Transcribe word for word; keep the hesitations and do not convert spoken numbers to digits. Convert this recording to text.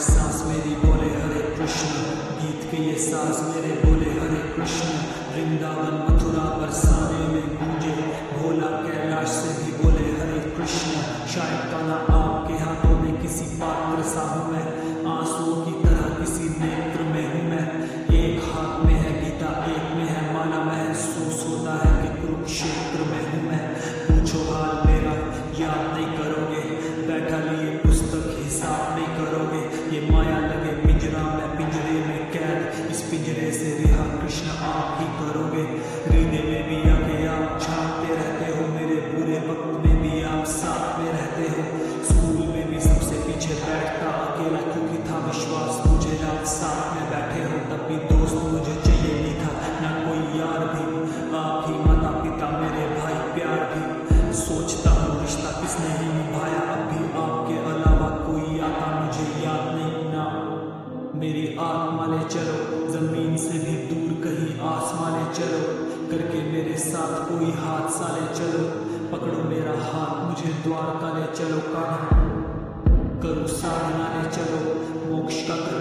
सांस मेरी बोले हरे कृष्ण, गीत के ये साज मेरे बोले हरे कृष्ण। वृंदावन मथुरा बरसाने में गूंजे, भोला कैलाश से भी बोले हरे कृष्ण। शायद काला आपके हाथों में किसी पात्र सा हूँ मैं, आंसुओं की तरह किसी नेत्र में हूँ मैं। एक हाथ में है गीता, एक में है माला, महसूस होता है कि कुरुक्षेत्र में हूँ मैं। पूछो हाल मेरा याद नहीं करोगे, बैठा लिए पुस्तक हिसाब नहीं करोगे। ये माया लगे पिंजरा में पिंजरे में कैद, इस पिंजरे से रिहा कृष्ण आप ही करोगे। हृदय में भी आके आप झांकते रहते हो, मेरे बुरे वक्त में भी आप साथ में रहते हो। स्कूल में भी सबसे पीछे बैठता अकेला, क्योंकि था विश्वास मुझे आप साथ में बैठे हो। तब भी दोस्त मुझे चाहिए नहीं था, ना कोई यार भी, आप ही माता पिता मेरे भाई प्यार भी। सोचता हूँ रिश्ता किसने ही निभाया, अब भी आपके अलावा कोई आता मुझे याद नहीं ना। मेरी आत्मा ले चलो जमीन से भी दूर, कहीं आसमां ले चलो करके मेरे साथ कोई हादसा ले चलो। पकड़ो मेरा हाथ मुझे द्वारका ले चलो, कान्हा करूँ साधना ले चलो, मोक्ष का